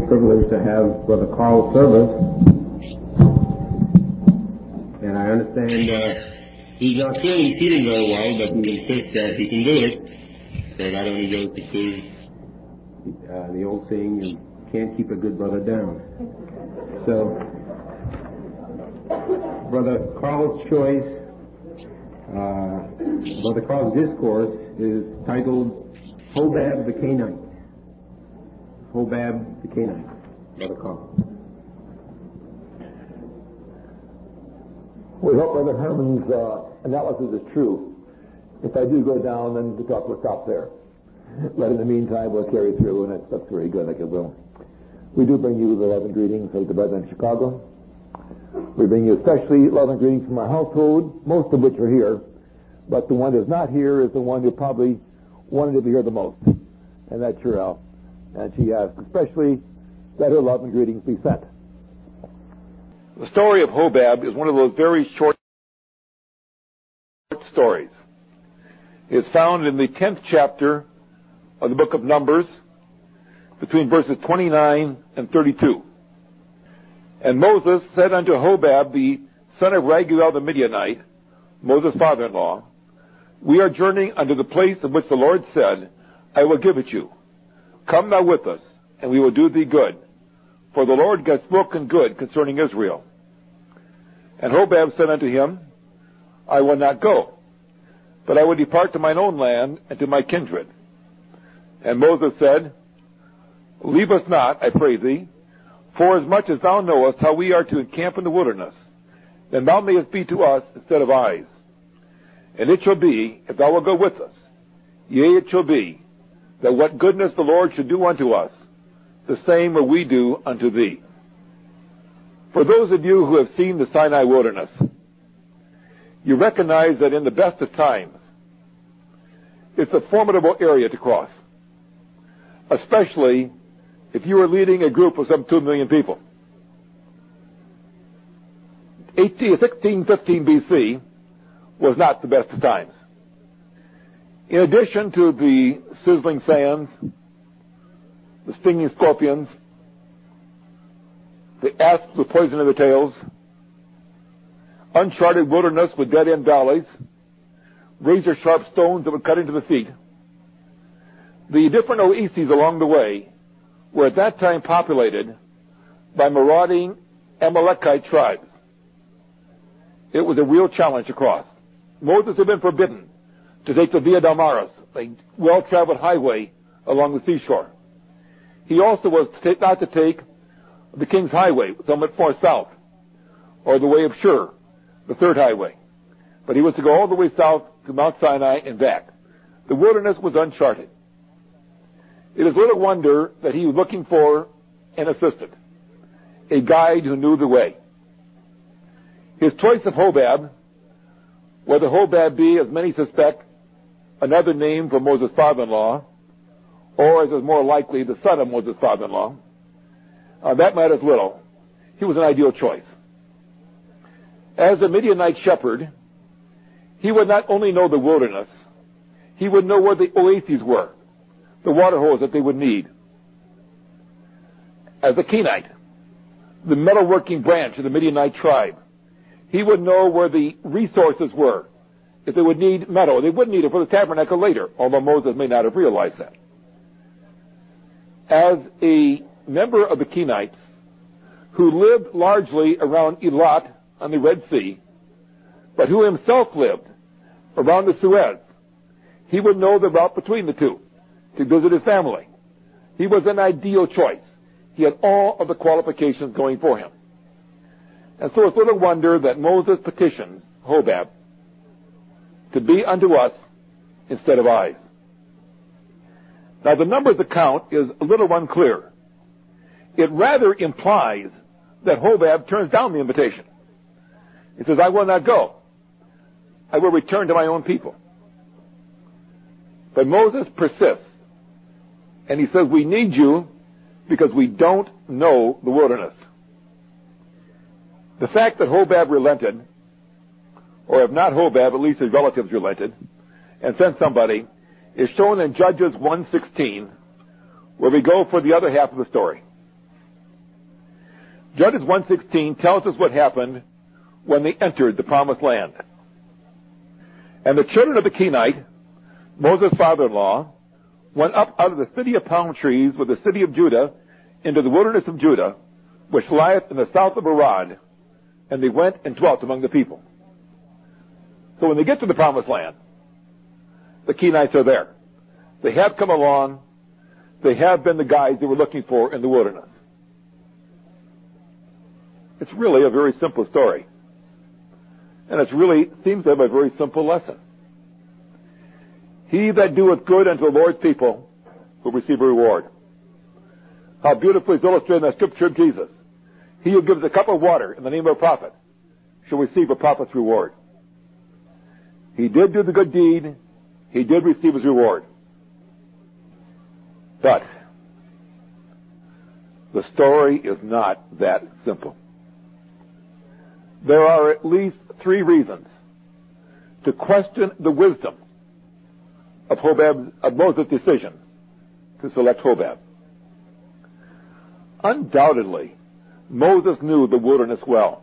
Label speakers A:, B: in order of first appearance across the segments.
A: privilege to have Brother Carl Service, and I understand he's not feeling very well, but he insists that he can do it. So that only goes to see the old saying, you can't keep a good brother down. So, Brother Carl's choice, Brother Carl's discourse is titled Hobab the Canaanite. Hobab the Canaanite. Brother Carl.
B: We hope Brother Herman's analysis is true. If I do go down, then the talk will stop there. But in the meantime, we'll carry through, and that's very good, like it will. We do bring you the love and greetings of the brethren in Chicago. We bring you especially love and greetings from our household, most of which are here. But the one that's not here is the one who probably wanted to be here the most, and that's Cheryl. And she asks especially that her love and greetings be sent.
C: The story of Hobab is one of those very short stories. It's found in the 10th chapter of the book of Numbers, between verses 29 and 32. And Moses said unto Hobab, the son of Raguel the Midianite, Moses' father-in-law, we are journeying unto the place of which the Lord said, I will give it you. Come thou with us, and we will do thee good. For the Lord hath spoken good concerning Israel. And Hobab said unto him, I will not go, but I will depart to mine own land and to my kindred. And Moses said, leave us not, I pray thee, forasmuch as thou knowest how we are to encamp in the wilderness, then thou mayest be to us instead of eyes. And it shall be, if thou wilt go with us, yea, it shall be, that what goodness the Lord should do unto us, the same will we do unto thee. For those of you who have seen the Sinai wilderness, you recognize that in the best of times, it's a formidable area to cross, especially if you are leading a group of some 2 million people. 1615 BC was not the best of times. In addition to the sizzling sands, the stinging scorpions, the asps with poison in their tails, uncharted wilderness with dead-end valleys, razor-sharp stones that would cut into the feet, the different oases along the way were at that time populated by marauding Amalekite tribes. It was a real challenge to cross. Moses had been forbidden to take the Via Damaris, a well-traveled highway along the seashore. He also was not to take the King's Highway, somewhat far south, or the way of Shur, the third highway. But he was to go all the way south to Mount Sinai and back. The wilderness was uncharted. It is little wonder that he was looking for an assistant, a guide who knew the way. His choice of Hobab, whether Hobab be, as many suspect, another name for Moses' father-in-law, or, as is more likely, the son of Moses' father-in-law, that matters little. He was an ideal choice. As a Midianite shepherd, he would not only know the wilderness, he would know where the oases were, the water holes that they would need. As a Kenite, the metalworking branch of the Midianite tribe, he would know where the resources were. If they would need metal, they would need it for the tabernacle later, although Moses may not have realized that. As a member of the Kenites, who lived largely around Elat on the Red Sea, but who himself lived around the Suez, he would know the route between the two to visit his family. He was an ideal choice. He had all of the qualifications going for him. And so it's little wonder that Moses petitions Hobab to be unto us instead of eyes. Now the Numbers account is a little unclear. It rather implies that Hobab turns down the invitation. He says, I will not go. I will return to my own people. But Moses persists. And he says, we need you because we don't know the wilderness. The fact that Hobab relented, or if not Hobab, at least his relatives relented, and sent somebody, is shown in Judges 1:16, where we go for the other half of the story. Judges 1:16 tells us what happened when they entered the promised land. And the children of the Kenite, Moses' father-in-law, went up out of the city of palm trees with the city of Judah into the wilderness of Judah, which lieth in the south of Arad, and they went and dwelt among the people. So when they get to the promised land, the Kenites are there. They have come along. They have been the guys they were looking for in the wilderness. It's really a very simple story. And it really seems to have a very simple lesson. He that doeth good unto the Lord's people will receive a reward. How beautifully is illustrated in the scripture of Jesus. He who gives a cup of water in the name of a prophet shall receive a prophet's reward. He did do the good deed. He did receive his reward. But the story is not that simple. There are at least 3 reasons to question the wisdom of Moses' decision to select Hobab. Undoubtedly, Moses knew the wilderness well.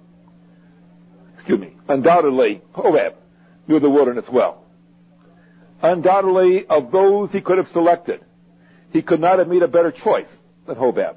C: Undoubtedly, Hobab knew the wilderness well. Undoubtedly, of those he could have selected, he could not have made a better choice than Hobab.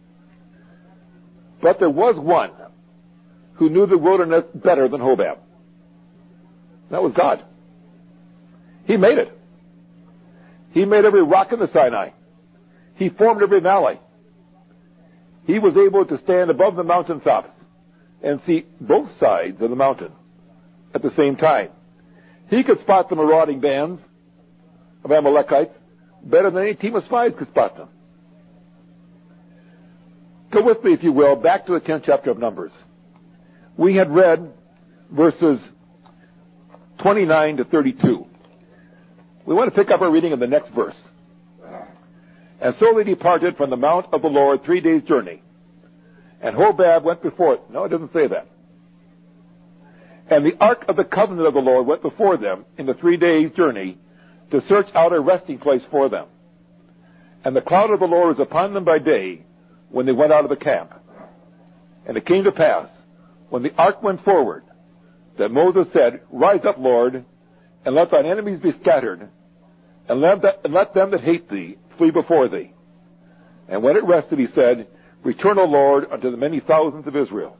C: But there was one who knew the wilderness better than Hobab. That was God. He made it. He made every rock in the Sinai. He formed every valley. He was able to stand above the mountaintops and see both sides of the mountain at the same time. He could spot the marauding bands of Amalekites better than any team of spies could spot them. Go with me, if you will, back to the 10th chapter of Numbers. We had read verses 29 to 32. We want to pick up our reading in the next verse. And so they departed from the mount of the Lord 3 days' journey. And Hobab went before it. No, it doesn't say that. And the ark of the covenant of the Lord went before them in the 3 days' journey to search out a resting place for them. And the cloud of the Lord was upon them by day when they went out of the camp. And it came to pass, when the ark went forward, that Moses said, Rise up, Lord, and let thine enemies be scattered, and let them that hate thee flee before thee. And when it rested, he said, Return, O Lord, unto the many thousands of Israel.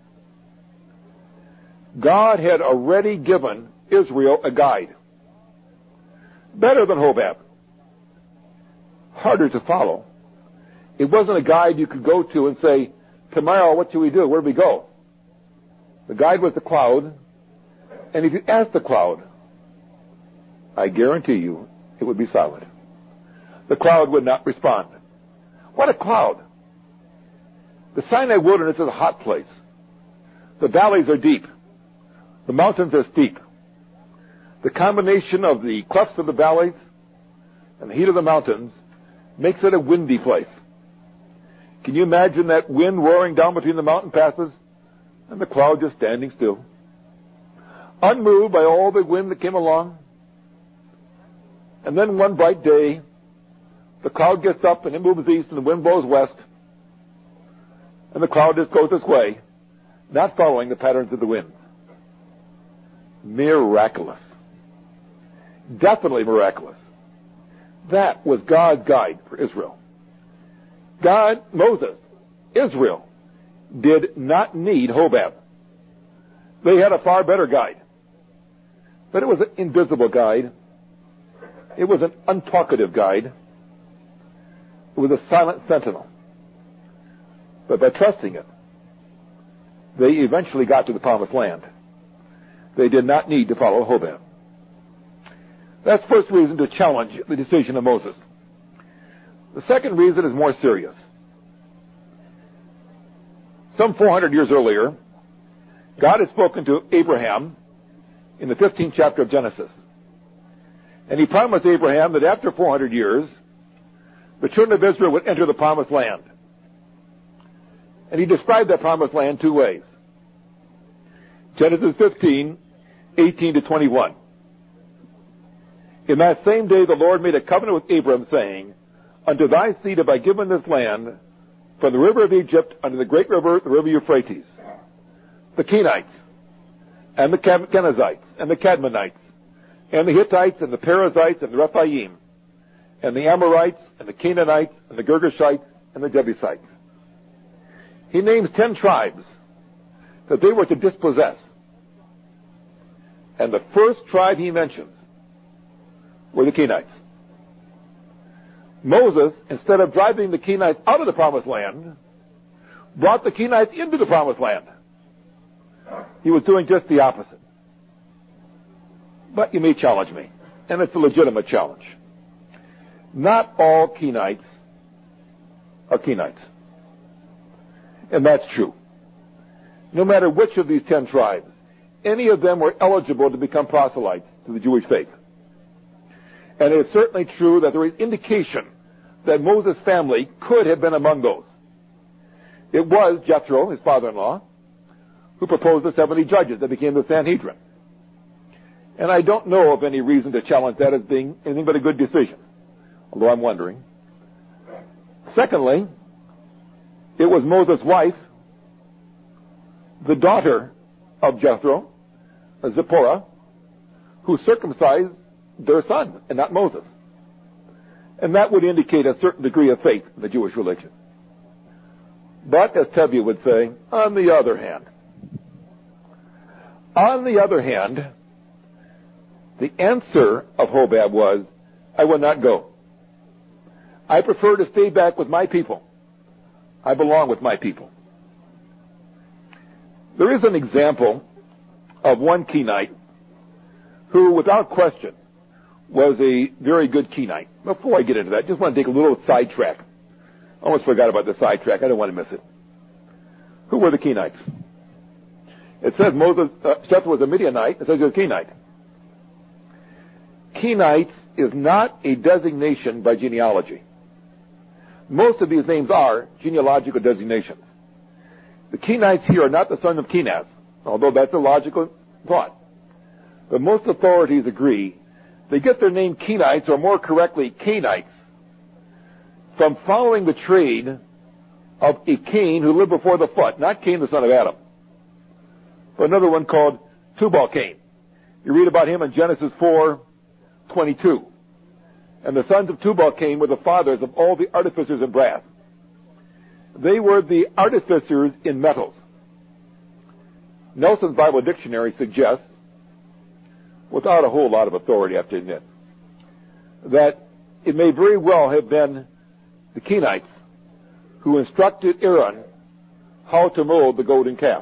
C: God had already given Israel a guide. Better than Hobab. Harder to follow. It wasn't a guide you could go to and say, tomorrow, what should we do? Where do we go? The guide was the cloud. And if you asked the cloud, I guarantee you it would be silent. The cloud would not respond. What a cloud! The Sinai wilderness is a hot place. The valleys are deep. The mountains are steep. The combination of the clefts of the valleys and the heat of the mountains makes it a windy place. Can you imagine that wind roaring down between the mountain passes and the cloud just standing still? Unmoved by all the wind that came along. And then one bright day, the cloud gets up and it moves east and the wind blows west. And the cloud just goes its way, not following the patterns of the wind. Miraculous. Definitely miraculous. That was God's guide for Israel. God, Moses, Israel, did not need Hobab. They had a far better guide. But it was an invisible guide. It was an untalkative guide. It was a silent sentinel. But by trusting it, they eventually got to the promised land. They did not need to follow Hobab. That's the first reason to challenge the decision of Moses. The second reason is more serious. Some 400 years earlier, God had spoken to Abraham in the 15th chapter of Genesis. And he promised Abraham that after 400 years, the children of Israel would enter the promised land. And he described that promised land 2 ways. Genesis 15, 18 to 21. In that same day the Lord made a covenant with Abram, saying, Unto thy seed have I given this land, from the river of Egypt under the great river, the river Euphrates, the Kenites, and the Kenizzites, and the Cadmonites, and the Hittites, and the Perizzites, and the Rephaim, and the Amorites, and the Canaanites, and the Girgashites, and the Jebusites. He names 10 tribes that they were to dispossess. And the first tribe he mentions were the Kenites. Moses, instead of driving the Kenites out of the promised land, brought the Kenites into the promised land. He was doing just the opposite. But you may challenge me, and it's a legitimate challenge. Not all Kenites are Kenites. And that's true. No matter which of these 10 tribes, any of them were eligible to become proselytes to the Jewish faith. And it is certainly true that there is indication that Moses' family could have been among those. It was Jethro, his father-in-law, who proposed the 70 judges that became the Sanhedrin. And I don't know of any reason to challenge that as being anything but a good decision, although I'm wondering. Secondly, it was Moses' wife, the daughter of Jethro, Zipporah, who circumcised their son, and not Moses. And that would indicate a certain degree of faith in the Jewish religion. But, as Tevye would say, on the other hand, the answer of Hobab was, I will not go. I prefer to stay back with my people. I belong with my people. There is an example of one Kenite who, without question, was a very good Kenite. Before I get into that, I just want to take a little sidetrack. I almost forgot about the sidetrack. I don't want to miss it. Who were the Kenites? It says Jethro was a Midianite. It says he was a Kenite. Kenite is not a designation by genealogy. Most of these names are genealogical designations. The Kenites here are not the son of Kenaz, although that's a logical thought. But most authorities agree they get their name Kenites, or more correctly, Canaanites, from following the trade of a Cain who lived before the flood, not Cain the son of Adam, but another one called Tubal-Cain. You read about him in Genesis 4:22. And the sons of Tubal-Cain were the fathers of all the artificers in brass. They were the artificers in metals. Nelson's Bible Dictionary suggests, without a whole lot of authority, I have to admit, that it may very well have been the Kenites who instructed Aaron how to mold the golden calf.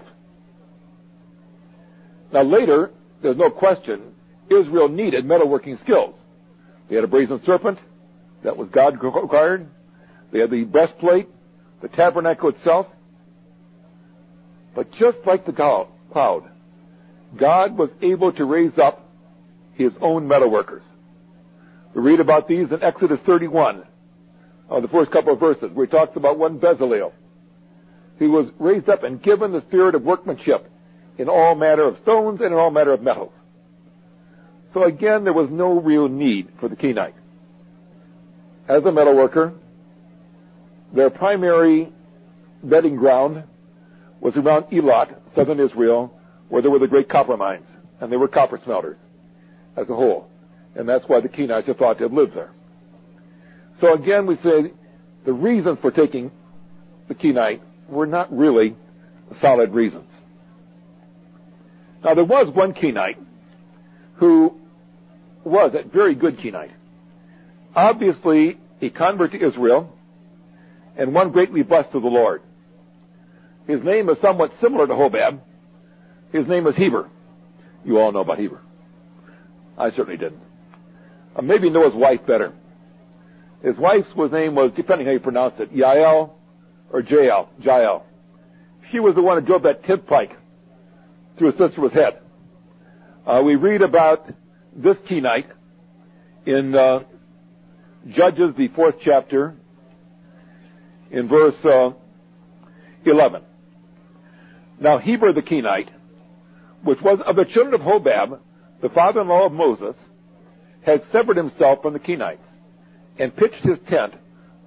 C: Now later, there's no question, Israel needed metalworking skills. They had a brazen serpent, that was God required. They had the breastplate, the tabernacle itself. But just like the cloud, God was able to raise up his own metalworkers. We read about these in Exodus 31, the first couple of verses, where he talks about one Bezalel. He was raised up and given the spirit of workmanship in all manner of stones and in all manner of metals. So again, there was no real need for the Kenite. As a metalworker, their primary bedding ground was around Elat, southern Israel, where there were the great copper mines, and they were copper smelters as a whole. And that's why the Kenites are thought to have lived there. So again, we say the reasons for taking the Kenite were not really solid reasons. Now, there was one Kenite who was a very good Kenite. Obviously, a convert to Israel, and one greatly blessed of the Lord. His name is somewhat similar to Hobab. His name is Heber. You all know about Heber. I certainly didn't. Maybe know his wife better. His wife's name was, depending how you pronounce it, Yael or Jael. She was the one who drove that tent pike through his sister's head. We read about this Kenite in Judges, the 4th chapter, in verse 11. Now Heber the Kenite, which was of the children of Hobab, the father-in-law of Moses, had severed himself from the Kenites, and pitched his tent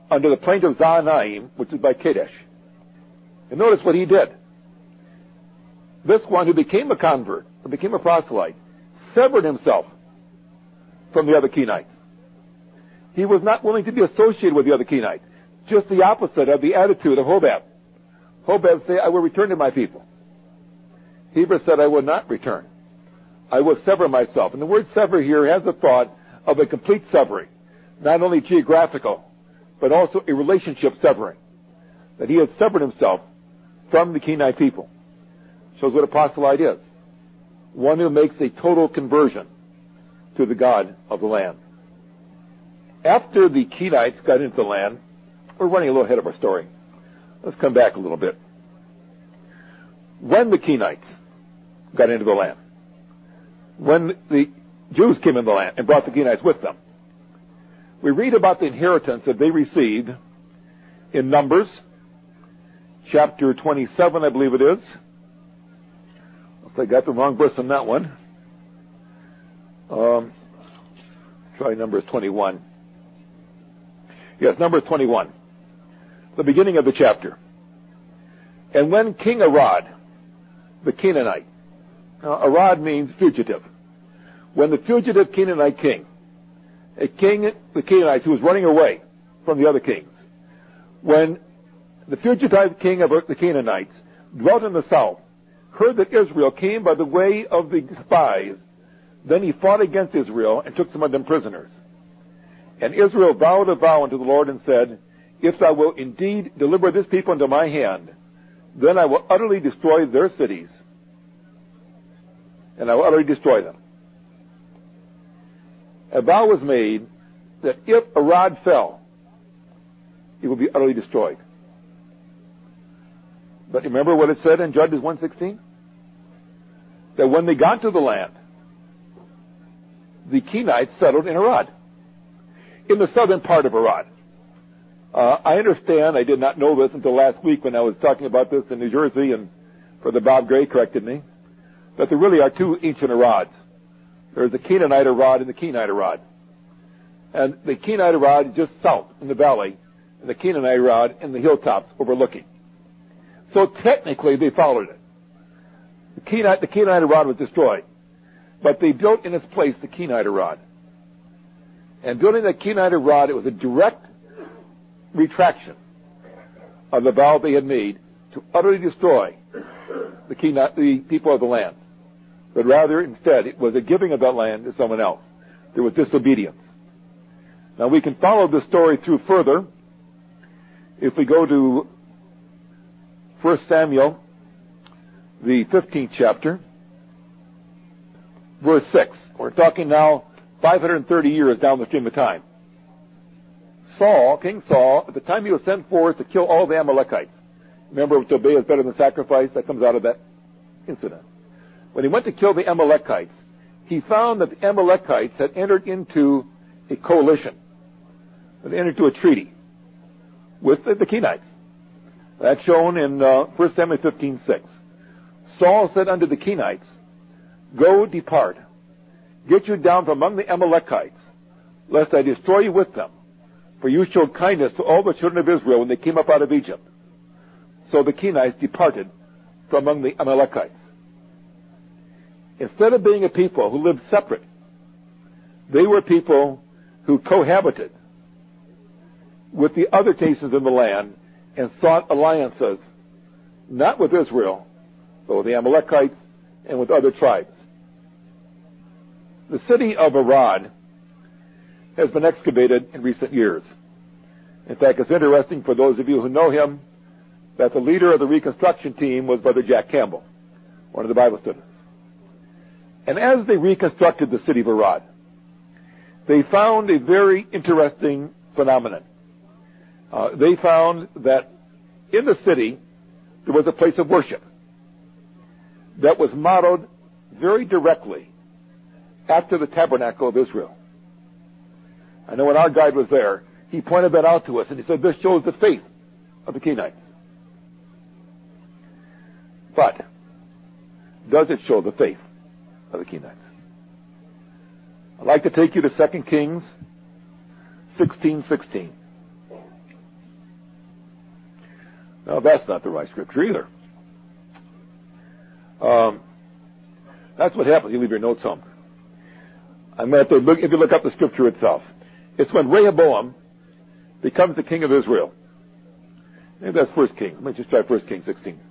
C: under the plain of Zaanaim, which is by Kadesh. And notice what he did. This one who became a convert, who became a proselyte, severed himself from the other Kenites. He was not willing to be associated with the other Kenites. Just the opposite of the attitude of Hobab. Hobab said, I will return to my people. Heber said, I will not return. I will sever myself. And the word sever here has the thought of a complete severing. Not only geographical, but also a relationship severing. That he had severed himself from the Kenite people. Shows what a proselyte is. One who makes a total conversion to the God of the land. After the Kenites got into the land, we're running a little ahead of our story. Let's come back a little bit. When the Kenites got into the land, when the Jews came into the land and brought the Kenites with them, we read about the inheritance that they received in Numbers, chapter 27, I believe it is. I got the wrong verse on that one. Try Numbers 21. Yes, Numbers 21. The beginning of the chapter. And when King Arad, the Canaanite, Arad means fugitive. When the fugitive Canaanite king, the Canaanites who was running away from the other kings, when the fugitive king of the Canaanites dwelt in the south, heard that Israel came by the way of the spies, then he fought against Israel and took some of them prisoners. And Israel vowed a vow unto the Lord and said, if thou wilt indeed deliver this people into my hand, then I will utterly destroy their cities, and I will utterly destroy them. A vow was made that if Arad fell, he would be utterly destroyed. But remember what it said in Judges 1:16? That when they got to the land, the Kenites settled in Arad, in the southern part of Arad. I understand, I did not know this until last week when I was talking about this in New Jersey, and Brother Bob Gray corrected me, that there really are two ancient Arads. There's the Canaanite Arad and the Kenite Arad. And the Kenite Arad is just south in the valley, and the Canaanite Arad in the hilltops overlooking. So technically they followed it. The Kenite Arad was destroyed, but they built in its place the Kenite Arad. And building the Kenite Arad, it was a direct retraction of the vow they had made to utterly destroy the people of the land. But rather, instead, it was a giving of that land to someone else. There was disobedience. Now we can follow the story through further if we go to 1 Samuel, the 15th chapter, verse 6. We're talking now 530 years down the stream of time. King Saul, at the time he was sent forth to kill all the Amalekites. Remember, to obey is better than sacrifice? That comes out of that incident. When he went to kill the Amalekites, he found that the Amalekites had entered into a coalition, had entered into a treaty with the Kenites. That's shown in 1 Samuel 15:6. Saul said unto the Kenites, go, depart, get you down from among the Amalekites, lest I destroy you with them. For you showed kindness to all the children of Israel when they came up out of Egypt. So the Kenites departed from among the Amalekites. Instead of being a people who lived separate, they were people who cohabited with the other nations in the land and sought alliances, not with Israel, but with the Amalekites and with other tribes. The city of Arad has been excavated in recent years. In fact, it's interesting for those of you who know him that the leader of the reconstruction team was Brother Jack Campbell, one of the Bible students. And as they reconstructed the city of Arad, they found a very interesting phenomenon. They found that in the city there was a place of worship that was modeled very directly after the tabernacle of Israel. I know when our guide was there, he pointed that out to us, and he said, this shows the faith of the Kenites. But does it show the faith of the Kenites? I'd like to take you to 2 Kings 16:16. No, that's not the right scripture either. That's what happens. You leave your notes home. I'm going to have to look, if you look up the scripture itself. It's when Rehoboam becomes the king of Israel. Maybe that's 1 Kings. Let me just try 1 Kings 16.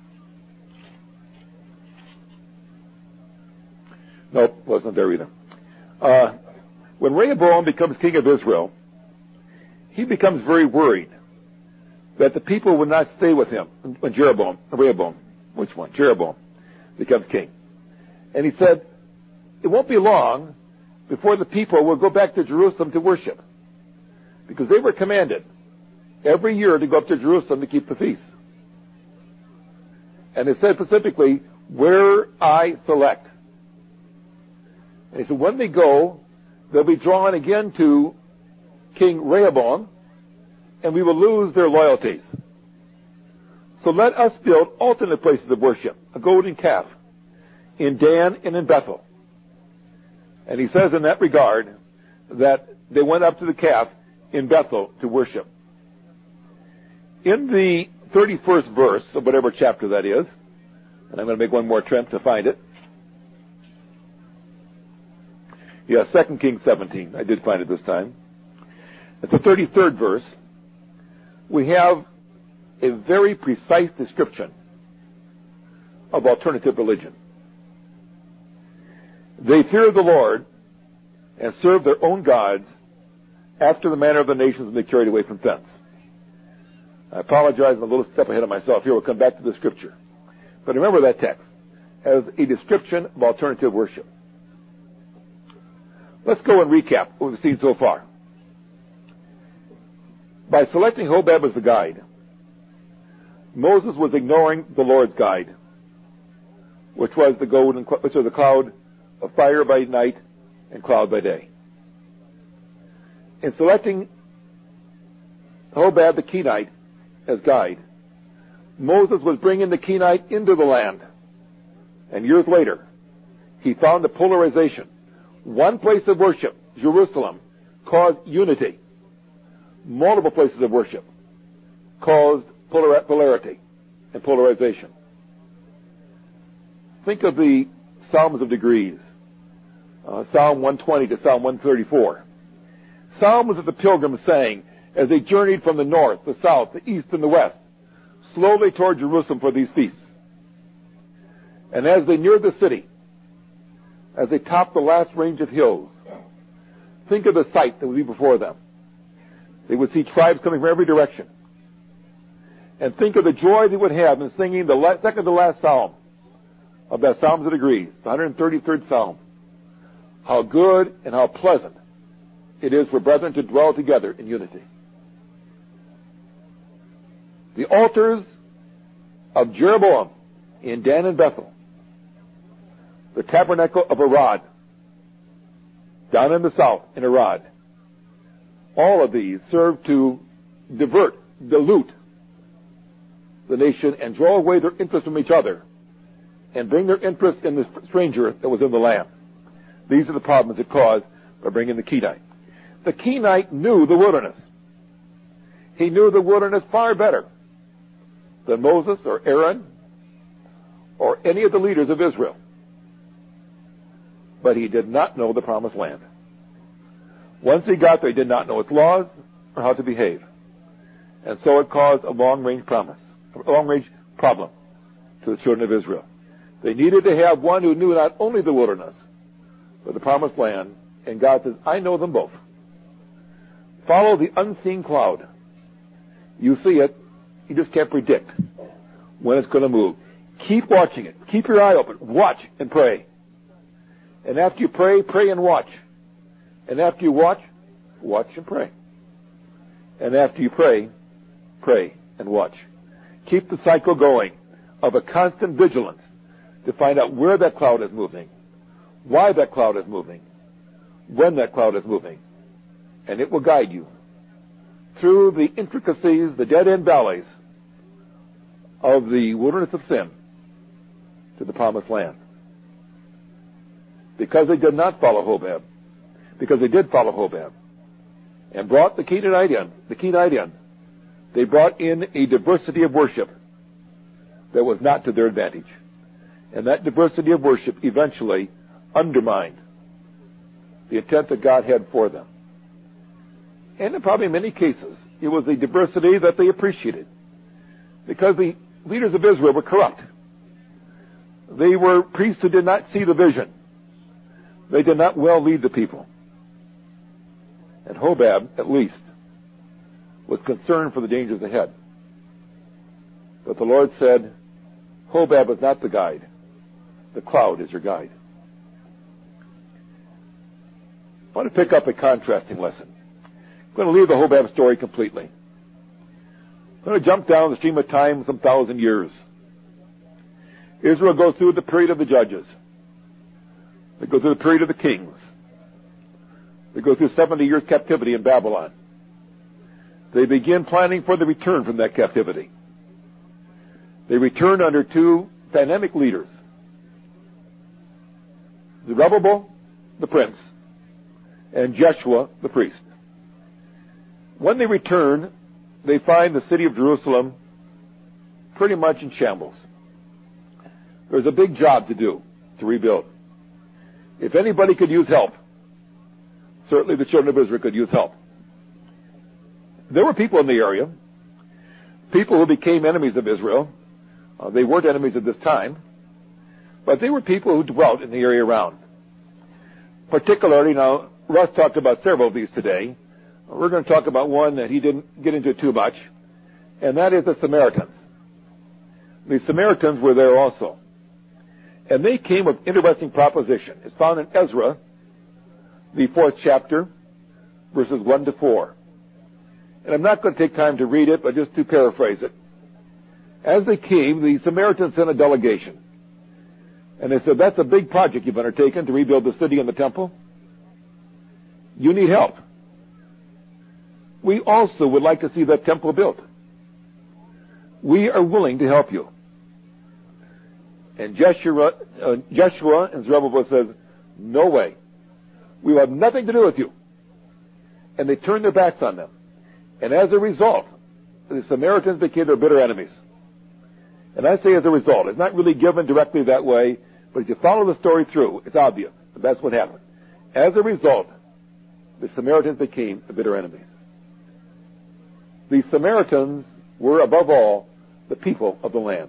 C: Nope, wasn't there either. When Rehoboam becomes king of Israel, he becomes very worried that the people would not stay with him when Jeroboam becomes king. And he said, it won't be long before the people will go back to Jerusalem to worship. Because they were commanded every year to go up to Jerusalem to keep the feast. And it said specifically, where I select. And he said, when they go, they'll be drawn again to King Rehoboam, and we will lose their loyalties. So let us build alternate places of worship, a golden calf, in Dan and in Bethel. And he says in that regard that they went up to the calf in Bethel to worship. In the 31st verse of whatever chapter that is, and I'm going to make one more attempt to find it. Yeah, 2 Kings 17. I did find it this time. It's the 33rd verse. We have a very precise description of alternative religion. They fear the Lord and serve their own gods after the manner of the nations when they carried away from thence. I apologize, I'm a little step ahead of myself here. We'll come back to the scripture. But remember that text as a description of alternative worship. Let's go and recap what we've seen so far. By selecting Hobab as the guide, Moses was ignoring the Lord's guide, which was the cloud of fire by night and cloud by day. In selecting Hobab the Kenite as guide, Moses was bringing the Kenite into the land. And years later, he found the polarization. One place of worship, Jerusalem, caused unity. Multiple places of worship caused polarity and polarization. Think of the Psalms of degrees. Psalm 120 to Psalm 134. Psalms of the pilgrims sang as they journeyed from the north, the south, the east, and the west, slowly toward Jerusalem for these feasts. And as they neared the city, as they topped the last range of hills, think of the sight that would be before them. They would see tribes coming from every direction. And think of the joy they would have in singing the second to last psalm of that Psalms of degrees, the 133rd Psalm. How good and how pleasant it is for brethren to dwell together in unity. The altars of Jeroboam in Dan and Bethel, the tabernacle of Arad, down in the south in Arad, all of these serve to dilute the nation and draw away their interest from each other and bring their interest in the stranger that was in the land. These are the problems it caused by bringing the Kenite. The Kenite knew the wilderness. He knew the wilderness far better than Moses or Aaron or any of the leaders of Israel. But he did not know the promised land. Once he got there, he did not know its laws or how to behave. And so it caused a long-range problem to the children of Israel. They needed to have one who knew not only the wilderness, but the promised land. And God says, I know them both. Follow the unseen cloud. You see it, you just can't predict when it's going to move. Keep watching it. Keep your eye open. Watch and pray. And after you pray, pray and watch. And after you watch, watch and pray. And after you pray, pray and watch. Keep the cycle going of a constant vigilance to find out where that cloud is moving, why that cloud is moving, when that cloud is moving. And it will guide you through the intricacies, the dead-end valleys of the wilderness of sin to the promised land. Because they did not follow Hobab, because they did follow Hobab, and brought the Kenite in, They brought in a diversity of worship that was not to their advantage. And that diversity of worship eventually undermined the intent that God had for them. And in probably many cases, it was a diversity that they appreciated, because the leaders of Israel were corrupt. They were priests who did not see the vision. They did not well lead the people. And Hobab, at least, was concerned for the dangers ahead. But the Lord said, Hobab is not the guide. The cloud is your guide. I want to pick up a contrasting lesson. I'm going to leave the Hobab story completely. I'm going to jump down the stream of time some 1,000 years. Israel goes through the period of the judges. They go through the period of the kings. They go through 70 years captivity in Babylon. They begin planning for the return from that captivity. They return under two dynamic leaders. Zerubbabel, the prince, and Jeshua, the priest. When they return, they find the city of Jerusalem pretty much in shambles. There's a big job to do to rebuild. If anybody could use help, certainly the children of Israel could use help. There were people in the area, people who became enemies of Israel. They weren't enemies at this time, but they were people who dwelt in the area around. Particularly, now, Russ talked about several of these today. We're going to talk about one that he didn't get into too much, and that is the Samaritans. The Samaritans were there also. And they came with an interesting proposition. It's found in Ezra, the 4th chapter, verses 1 to 4. And I'm not going to take time to read it, but just to paraphrase it. As they came, the Samaritans sent a delegation. And they said, that's a big project you've undertaken to rebuild the city and the temple. You need help. We also would like to see that temple built. We are willing to help you. And Joshua and Zerubbabel says, no way. We will have nothing to do with you. And they turned their backs on them. And as a result, the Samaritans became their bitter enemies. And I say as a result. It's not really given directly that way, but if you follow the story through, it's obvious that that's what happened. As a result, the Samaritans became the bitter enemies. The Samaritans were, above all, the people of the land.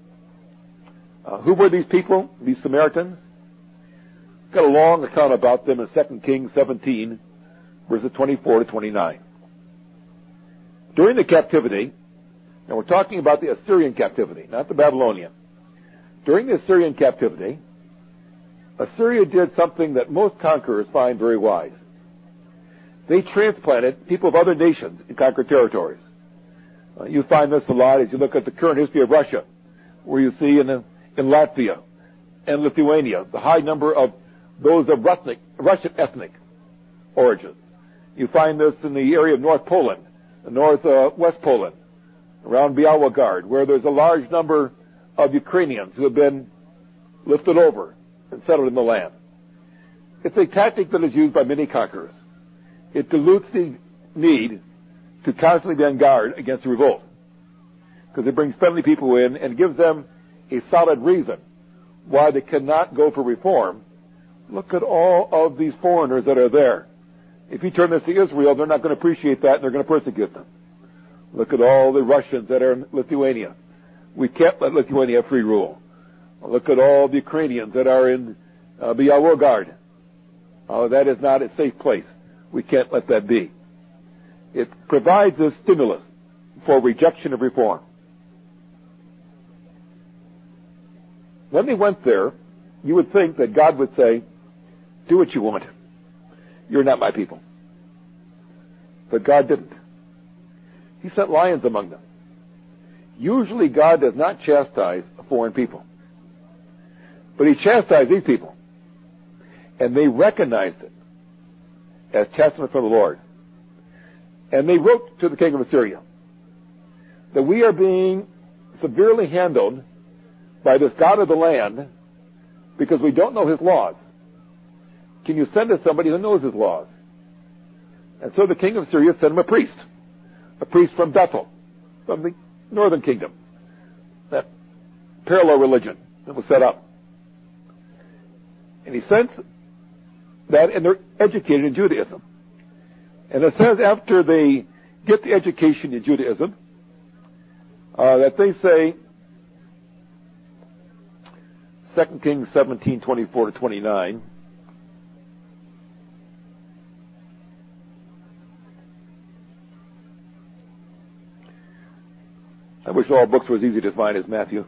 C: Who were these people, these Samaritans? Got a long account about them in 2 Kings 17, verses 24 to 29. During the captivity, and we're talking about the Assyrian captivity, not the Babylonian. During the Assyrian captivity, Assyria did something that most conquerors find very wise. They transplanted people of other nations in conquered territories. You find this a lot as you look at the current history of Russia, where you see in Latvia and Lithuania the high number of those of Russian ethnic origins. You find this in the area of North Poland, Northwest Poland, around Białogard, where there's a large number of Ukrainians who have been lifted over and settled in the land. It's a tactic that is used by many conquerors. It dilutes the need to constantly be on guard against a revolt, because it brings friendly people in and gives them a solid reason why they cannot go for reform. Look at all of these foreigners that are there. If you turn this to Israel, they're not going to appreciate that, and they're going to persecute them. Look at all the Russians that are in Lithuania. We can't let Lithuania have free rule. Look at all the Ukrainians that are in Białogard. That is not a safe place. We can't let that be. It provides a stimulus for rejection of reform. When they went there, you would think that God would say, do what you want. You're not my people. But God didn't. He sent lions among them. Usually God does not chastise a foreign people. But he chastised these people. And they recognized it as chastisement from the Lord. And they wrote to the king of Assyria that we are being severely handled by this God of the land because we don't know his laws. Can you send us somebody who knows his laws? And so the king of Syria sent him a priest from Bethel, from the northern kingdom, that parallel religion that was set up. And he sends that, and they're educated in Judaism. And it says after they get the education in Judaism, that they say, 2 Kings 17:24-29, I wish all books were as easy to find as Matthew.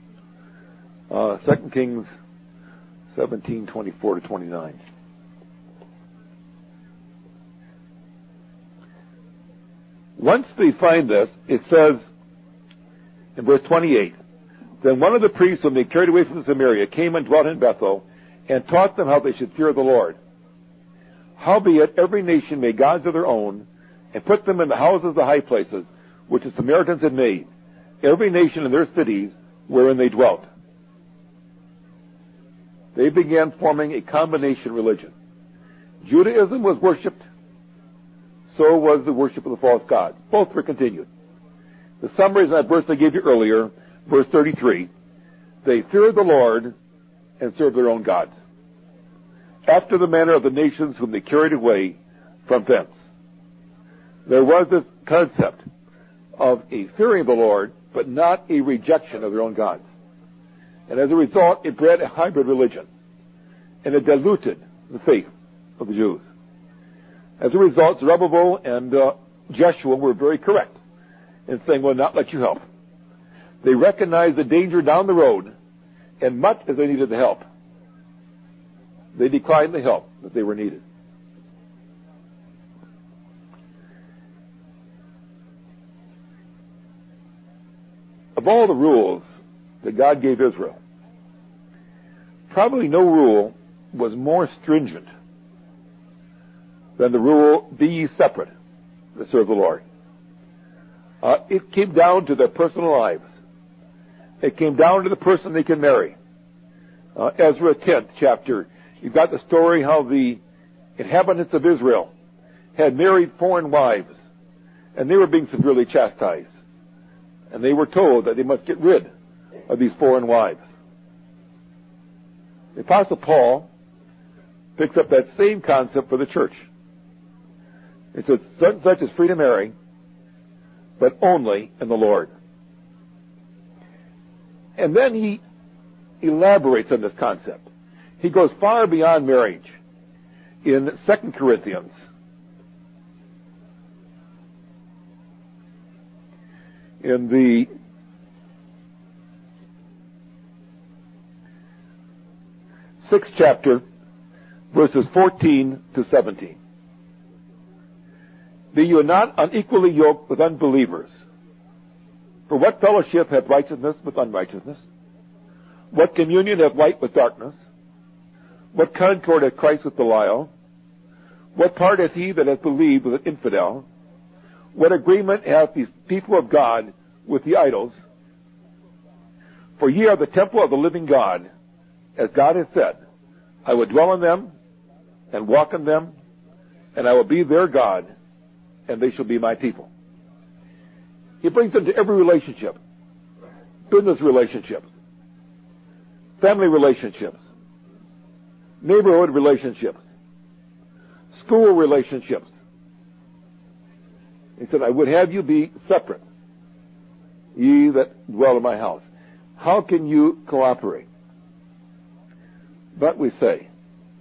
C: 2 Kings 17:24-29. Once they find this, it says in verse 28, then one of the priests whom they carried away from Samaria came and dwelt in Bethel and taught them how they should fear the Lord. Howbeit every nation made gods of their own and put them in the houses of the high places which the Samaritans had made, every nation in their cities wherein they dwelt. They began forming a combination religion. Judaism was worshipped, so was the worship of the false god. Both were continued. The summary is that verse I gave you earlier, verse 33. They feared the Lord and served their own gods, after the manner of the nations whom they carried away from thence. There was this concept of a fearing of the Lord, but not a rejection of their own gods. And as a result, it bred a hybrid religion, and it diluted the faith of the Jews. As a result, Zerubbabel and Jeshua were very correct in saying, we'll not let you help. They recognized the danger down the road, and much as they needed the help, they declined the help that they were needed. Of all the rules that God gave Israel, probably no rule was more stringent than the rule, be ye separate to serve the Lord. It came down to their personal lives. It came down to the person they can marry. Ezra 10th chapter, you've got the story how the inhabitants of Israel had married foreign wives, and they were being severely chastised. And they were told that they must get rid of these foreign wives. The Apostle Paul picks up that same concept for the church. It says, such is free to marry, but only in the Lord. And then he elaborates on this concept. He goes far beyond marriage in 2 Corinthians. In the 6th chapter, verses 14 to 17. Be you not unequally yoked with unbelievers. For what fellowship hath righteousness with unrighteousness? What communion hath light with darkness? What concord hath Christ with Belial? What part hath he that hath believed with an infidel? What agreement hath these people of God with the idols? For ye are the temple of the living God, as God has said, I will dwell in them and walk in them, and I will be their God, and they shall be my people. He brings them to every relationship. Business relationships, family relationships, neighborhood relationships, school relationships. He said, I would have you be separate, ye that dwell in my house. How can you cooperate? But we say,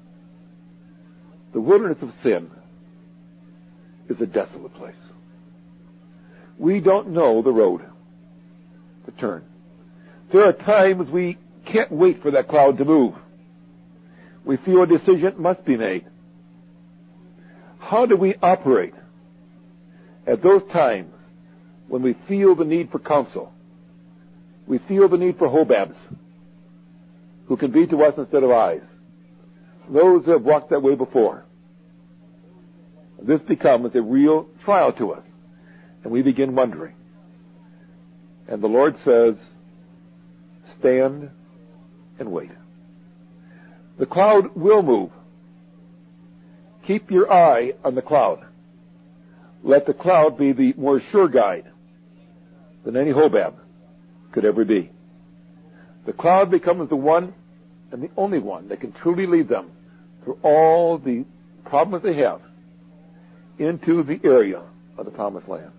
C: the wilderness of sin is a desolate place. We don't know the road to turn. There are times we can't wait for that cloud to move. We feel a decision must be made. How do we operate at those times when we feel the need for counsel? We feel the need for Hobabs, who can be to us instead of eyes. Those who have walked that way before. This becomes a real trial to us, and we begin wondering. And the Lord says, stand and wait. The cloud will move. Keep your eye on the cloud. Let the cloud be the more sure guide than any Hobab could ever be. The cloud becomes the one and the only one that can truly lead them through all the problems they have into the area of the promised land.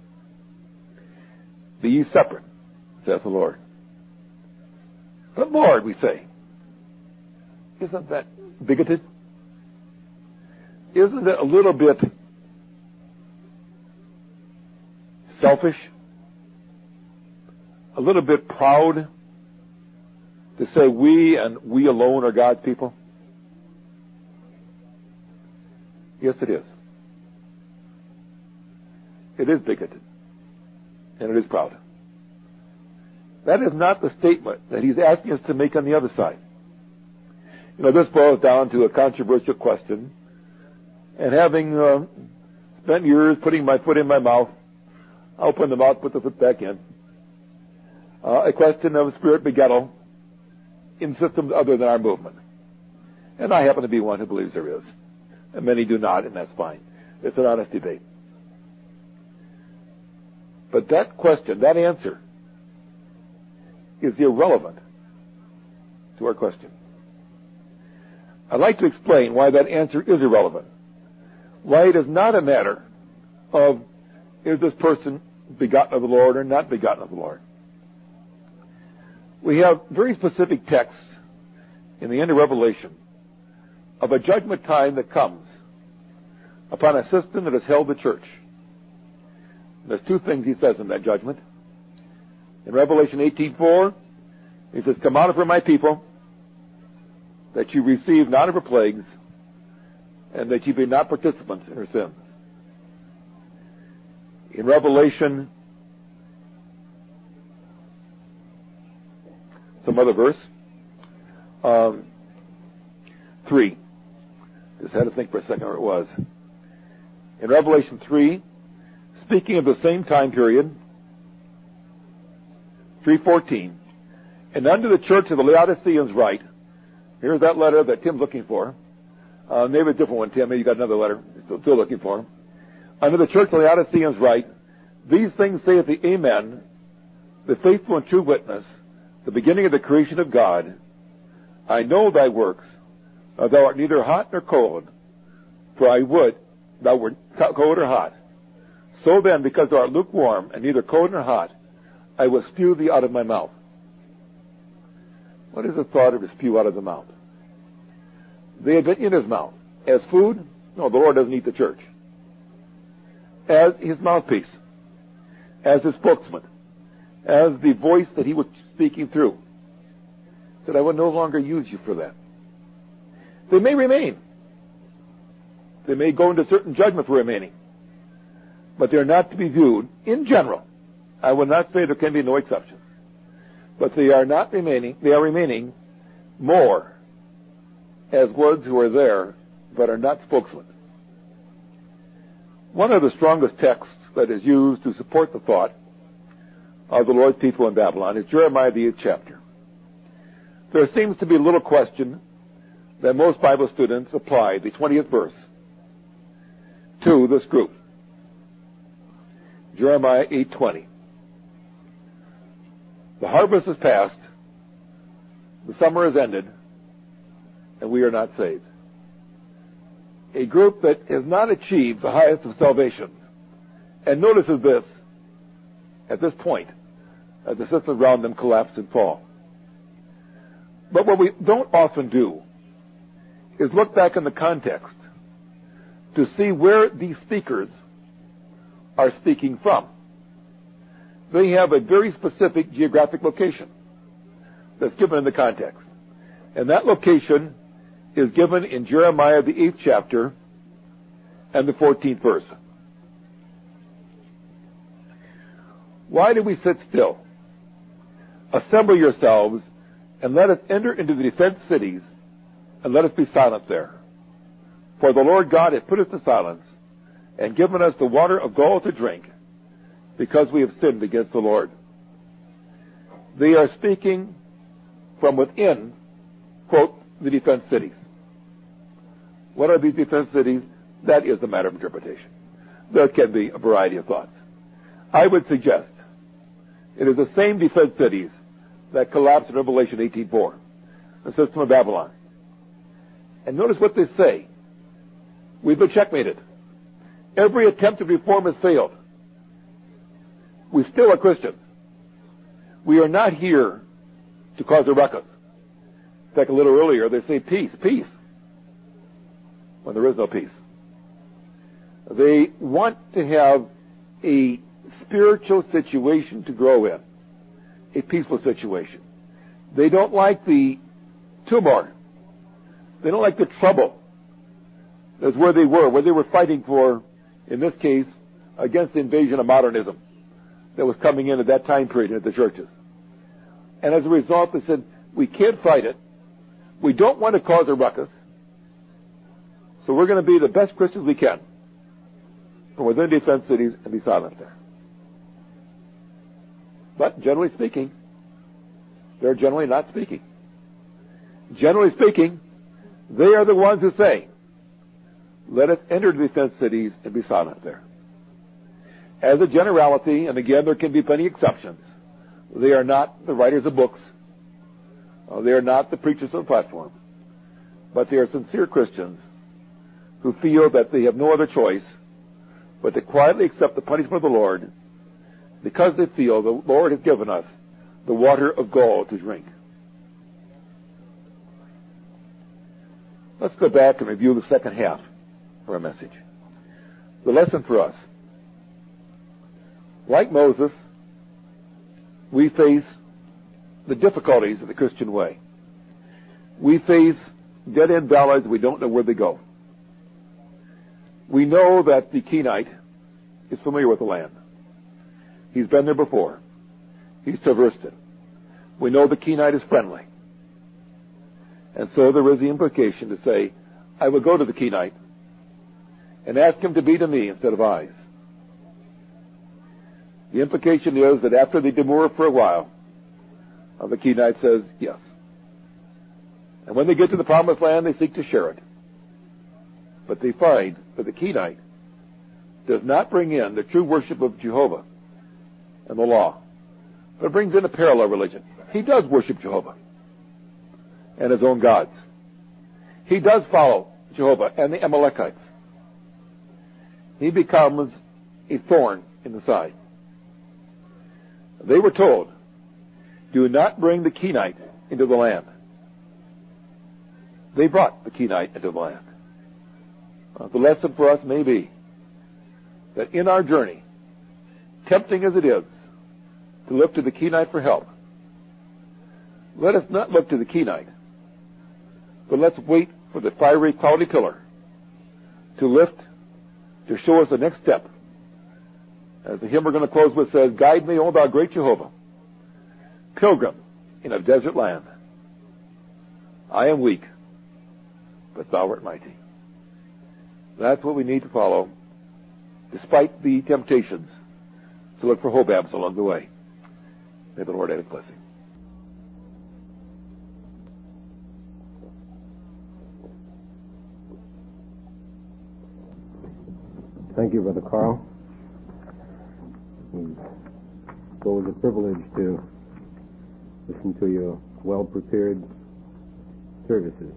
C: Be ye separate, saith the Lord. But Lord, we say, isn't that bigoted? Isn't it a little bit selfish? A little bit proud to say we and we alone are God's people? Yes, it is. It is bigoted. And it is proud. That is not the statement that he's asking us to make on the other side. You know, this boils down to a controversial question. And having spent years putting my foot in my mouth, I open the mouth, put the foot back in. A question of spirit begettal in systems other than our movement. And I happen to be one who believes there is. And many do not, and that's fine. It's an honest debate. But that question, that answer, is irrelevant to our question. I'd like to explain why that answer is irrelevant. Why it is not a matter of is this person begotten of the Lord or not begotten of the Lord. We have very specific texts in the end of Revelation of a judgment time that comes upon a system that has held the church. And there's two things he says in that judgment. In Revelation 18:4, he says, "Come out of her, my people, that you receive not of her plagues, and that you be not participants in her sins." In Revelation, some other verse, 3. Just had to think for a second where it was. In Revelation 3, speaking of the same time period, 3:14, "And unto the church of the Laodiceans write," here's that letter that Tim's looking for. Maybe a different one, Tim. Maybe you got another letter. Still looking for him. "Unto the church of the Laodiceans write, These things saith the Amen, the faithful and true witness, the beginning of the creation of God. I know thy works. Thou art neither hot nor cold. For I would thou wert cold or hot. So then, because thou art lukewarm and neither cold nor hot, I will spew thee out of my mouth." What is the thought of to spew out of the mouth? They had been in his mouth. As food? No, the Lord doesn't eat the church. As his mouthpiece. As his spokesman. As the voice that he was speaking through. He said, "I will no longer use you for that." They may remain. They may go into certain judgment for remaining. But they're not to be viewed, in general. I will not say there can be no exceptions. But they are not remaining, they are remaining more as ones who are there, but are not spokesmen. One of the strongest texts that is used to support the thought of the Lord's people in Babylon is Jeremiah the 8th chapter. There seems to be little question that most Bible students apply the 20th verse to this group. Jeremiah 8:20. "The harvest is past, the summer is ended, and we are not saved." A group that has not achieved the highest of salvation, and notices this at this point, as the systems around them collapse and fall. But what we don't often do is look back in the context to see where these speakers are speaking from. They have a very specific geographic location that's given in the context. And that location is given in Jeremiah the 8th chapter and the 14th verse. "Why do we sit still? Assemble yourselves, and let us enter into the defenced cities, and let us be silent there. For the Lord God hath put us to silence, and given us the water of gall to drink, because we have sinned against the Lord." They are speaking from within, quote, the defense cities. What are these defense cities? That is a matter of interpretation. There can be a variety of thoughts. I would suggest It is the same defense cities that collapsed in Revelation 18:4, the system of Babylon. And notice what they say. We've been checkmated. Every attempt at reform has failed. We still are Christians. We are not here to cause a ruckus. In fact, a little earlier, they say peace, peace, when there is no peace. They want to have a spiritual situation to grow in, a peaceful situation. They don't like the tumor. They don't like the trouble. That's where they were fighting for, in this case, against the invasion of modernism that was coming in at that time period at the churches. And as a result, they said, we can't fight it. We don't want to cause a ruckus. So we're going to be the best Christians we can from within defense cities and be silent there. But generally speaking, they're generally not speaking. Generally speaking, they are the ones who say, let us enter the defense cities and be silent there. As a generality, and again, there can be plenty of exceptions, they are not the writers of books. They are not the preachers on the platform. But they are sincere Christians who feel that they have no other choice but to quietly accept the punishment of the Lord because they feel the Lord has given us the water of gold to drink. Let's go back and review the second half of our message. The lesson for us. Like Moses, we face the difficulties of the Christian way. We face dead-end valleys. We don't know where they go. We know that the Kenite is familiar with the land. He's been there before. He's traversed it. We know the Kenite is friendly. And so there is the implication to say, I will go to the Kenite and ask him to be to me instead of eyes. The implication is that after they demur for a while, the Kenite says yes. And when they get to the promised land, they seek to share it. But they find that the Kenite does not bring in the true worship of Jehovah and the law, but brings in a parallel religion. He does worship Jehovah and his own gods. He does follow Jehovah and the Amalekites. He becomes a thorn in the side. They were told, do not bring the Kenite into the land. They brought the Kenite into the land. The lesson for us may be that in our journey, tempting as it is to look to the Kenite for help, let us not look to the Kenite, but let's wait for the fiery cloudy pillar to lift, to show us the next step. As the hymn we're going to close with says, guide me, O thou great Jehovah, pilgrim in a desert land. I am weak, but thou art mighty. That's what we need to follow, despite the temptations to look for Hobabs along the way. May the Lord add his blessing.
A: Thank you, Brother Carl. It's always a privilege to listen to your well-prepared services.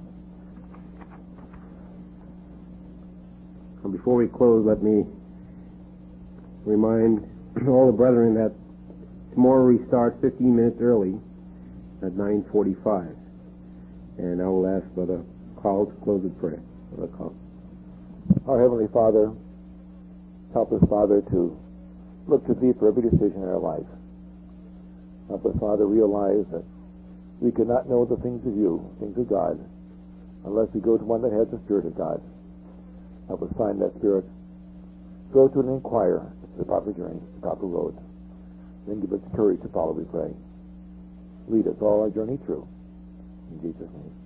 A: And before we close, let me remind all the brethren that tomorrow we start 15 minutes early at 9:45. And I will ask Brother Carl to close with prayer. Brother Carl.
B: Our Heavenly Father, help us, Father, to look to Thee for every decision in our life. Help us, Father, realize that we cannot know the things of You, things of God, unless we go to one that has the Spirit of God. Help us find that Spirit, go to and inquire the proper journey, the proper road. Then give us courage to follow, we pray. Lead us all our journey through. In Jesus' name.